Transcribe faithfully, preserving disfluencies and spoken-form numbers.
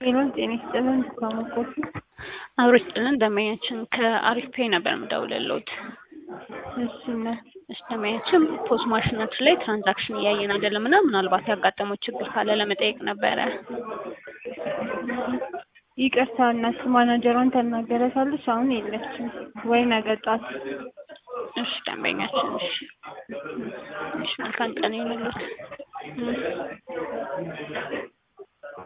ሄሎን ጤና ይስጥልን ከሞቆቱ አብሮች ጥልን ደንበኛችን ከአሪፍ ፔይ ነበር የምደውልልዎት። እሺ ነው። እሺ ደንበኛችን ፖስ ማሽናችን ላይ ትራንዛክሽን እያየን አይደለም እና ምናልባት ያጋጠመው ችግር ካለ ለመጠየቅ ነበረ። ይቅርታ እናት ማናጀሯን ታናገረታለች አሁን የለችም ወይ ነገ ጧት። እሺ ደንበኛችን እሺ እሺ መልካም ቀን ይሁንልዎት።